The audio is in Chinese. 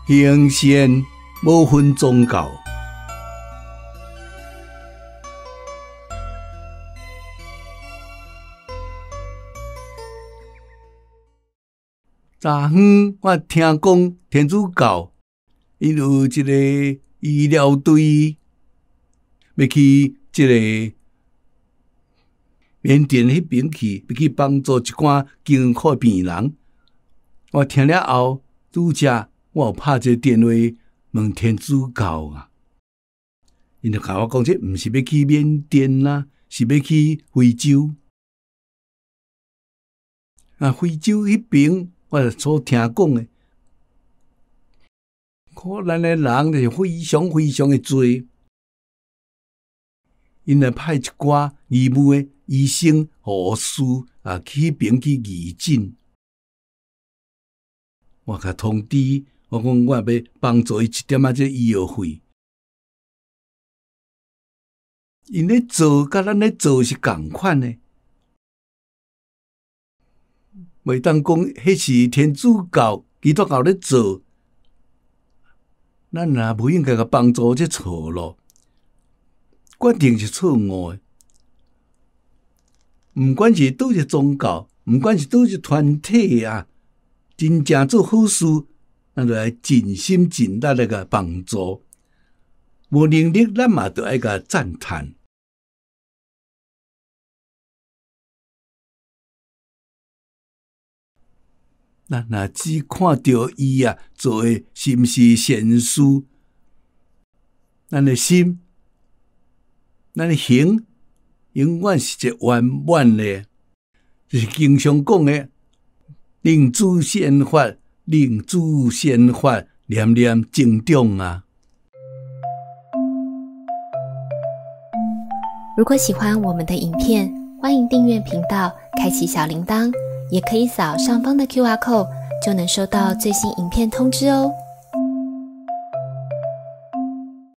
行善无分宗教。昨昏我听讲天主教因有一个医疗队要去这个缅甸迄边去，要去帮助一寡艰苦病人。我听了后，拄则我有拍一个电话问天主教啊，因就甲我讲，这毋是要去缅甸啦，是要去非洲。非洲迄边我所听讲的，可咱的人就是非常非常的多。因来派一寡义务的医生、护士去迄边去义诊。我甲通知，我讲我要帮助伊一点这医药费。因咧做，甲咱咧做是同款的。袂当讲迄是天主教、基督教咧做，咱也不应该甲帮助这错咯。决定是错误的。毋管是倒一个宗教，毋管是倒一个团体啊，真正做好事，咱就要尽心尽力来甲帮助。无能力，咱嘛就要甲赞叹。咱若只看到伊做的是毋是善事，咱的心。咱的行永远是一个圆满的，就是经常讲的令诸善法，令诸善法，念念增长啊。 如果喜欢我们的影片，欢迎订阅频道，开启小铃铛，也可以扫上方的 QR code，就能收到最新影片通知哦。